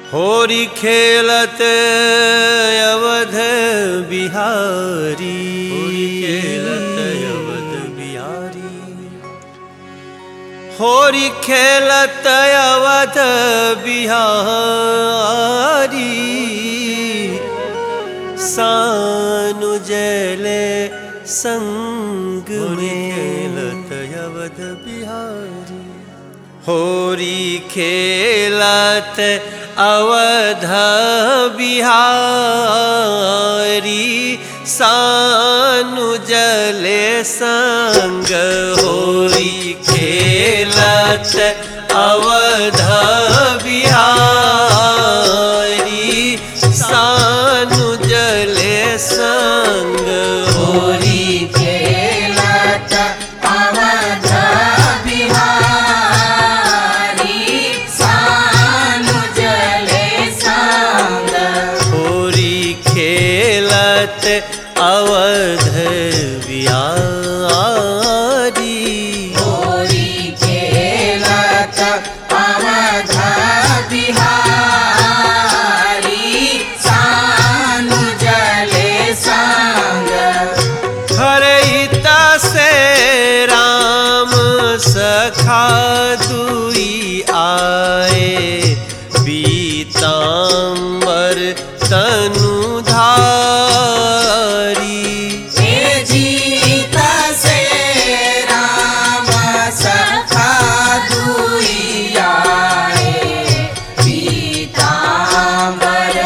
होरी खेलत अवध बिहारी, खेलत अवध बिहारी। होरी खेलत अवध बिहारी, सानु जले संग में खेलत अवध बिहारी। होरी खेलत अवध बिहारी, सानु जले संग। होरी खेलत अवध बिहारी, सानु जले संग। होरी खेलत अवध बिहारी, सानु जले संग। होरी खेलत अवध बिहारी। होरी खेलत अवध बिहारी, सानु जले संग। हरे हिता से राम सखा दुई आए, पीतांबर तनुधारी। हे जीत से राम सखा दुई आए, पीतांबर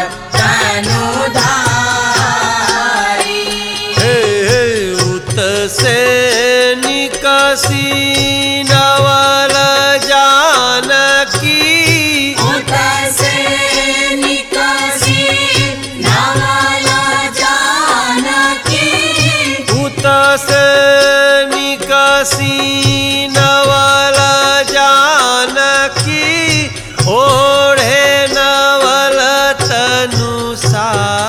तनुधारी। हे उत से निकसी नवल जानकी, उत से निकसी नवल जानकी। उत से निकसी नवल जानकी, ओढ़े नवल तनुसा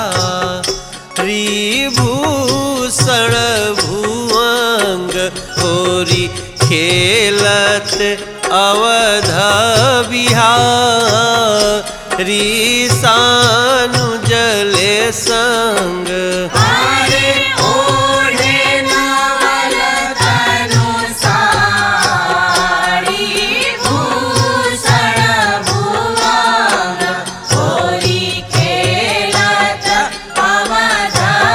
त्रिभूषण भुवंग। होरी खेलत अवध बिहारी, सानु जले संग। हरे ओढ़े नवल तनुसारी, भूषण भुवंग। होरी खेलत अवध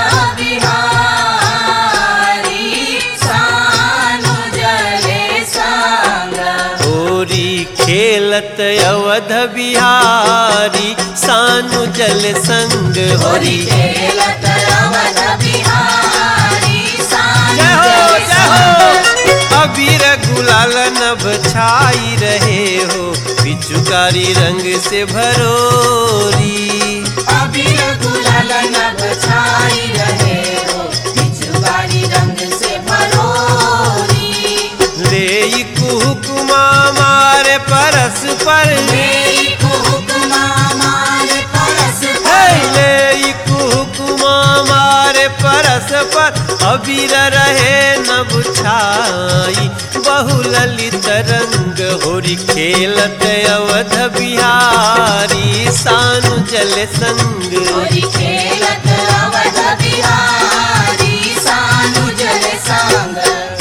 बिहारी, सानु जले संग। होरी खेलत अवध बिहारी, सानु जल संग। होरी खेलत अवध बिहारी, सानु जय हो जले जय हो। संग। अबीर गुलाल नभ छाई रहे हो, पिचुकारी रंग से भरोरी। अबीर गुलाल नभ छाई रहे हो, पिचुकारी रंग से भरोरी। ले कुहुकुमा मारे परस्पर, मेरी कुहुकुमा मारे परस्पर। हे ले कुहुकुमा मारे परस्पर। अबीर रहे नभ छाई बहु ललित रंग। होरी खेलत अवध बिहारी, सानु जल संग। होरी खेलत अवध बिहारी, सानु जले संग।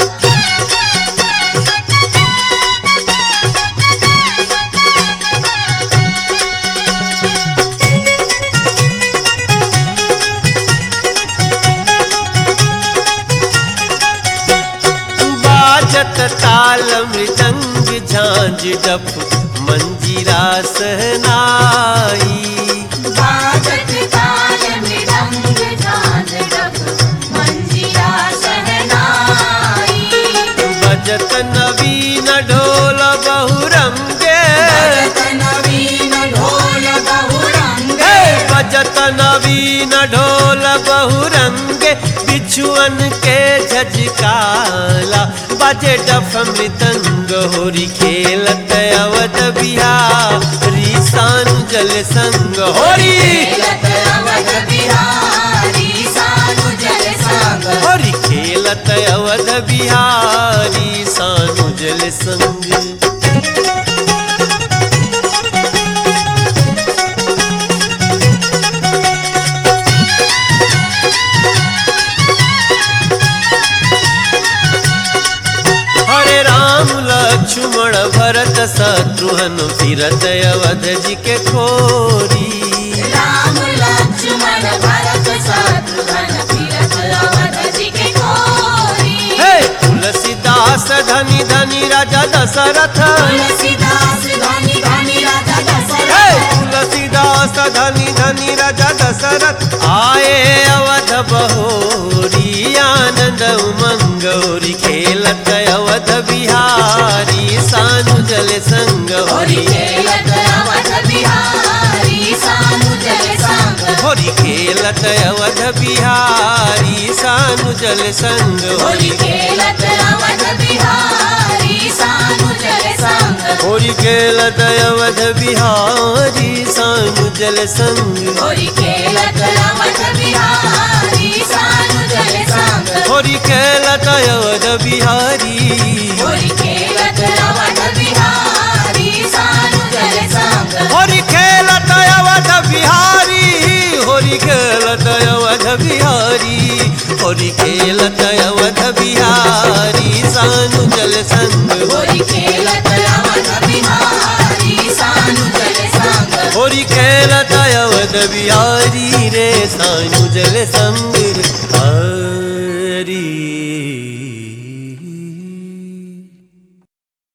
बाजत ताल मृदंग झांझ डफ, मंजीरा सहनाई। बाजत ताल मृदंग झांझ डफ, मंजीरा सहनाई। बजत नवीन ढोल बहुरंगे, बजत नवीन ढोल बहुरंगे। बजत नवीन ढोल बहुरंगे। बिछुअन के झजकाला, बजे डफ मृदंग। होरी खेलत अवध बिहारी, सानु जल संग। होरी खेलत अवध बिहारी, सानु जले संग। होरी खेलत अवध बिहारी, सानु जल संग। लक्ष्मण भरत शत्रुघ्न फिरत अवध जी के खोरी। राम लक्ष्मण भरत शत्रुघ्न फिरत अवध जी के खोरी। हे तुलसीदास धनी धनी राजा दशरथ। तुलसीदास धनी धनी राजा हे दशरथ। तुलसीदास धनी धनी राजा दशरथ आए अवध बहोरी। आनंद उमंग होरी खेलत अवध बिहारी सानु जल संग होरी होरी। खेलत अवध बिहारी सानु जल संग। होरी खेलत अवध बिहारी सानु जल संग होरी खेलत अवध बिहारी सानु जल संग। होरी खेलत अवध बिहारी सानु जल संग। होरी खेलत अवध बिहारी सानु जल संग। होरी खेलत अवध बिहारी। होरी खेलत अवध बिहारी सानु जल संग। होरी खेलत अवध बिहारी। होरी खेलत अवध बिहारी। होरी खेलत अवध बिहारी सानु जल संग। होरी खेलत अवध बिहारी सानु जल संग। होरी खेलत अवध बिहारी रे सानु जल संग।